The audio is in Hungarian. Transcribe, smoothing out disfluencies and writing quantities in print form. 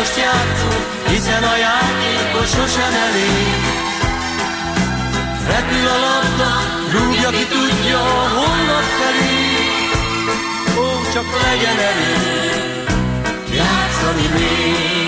most játszunk, hiszen a játékos sosem elég. Repül a labda, rúgja ki tudja, holnap felé. Ó, csak legyen elég játszani még.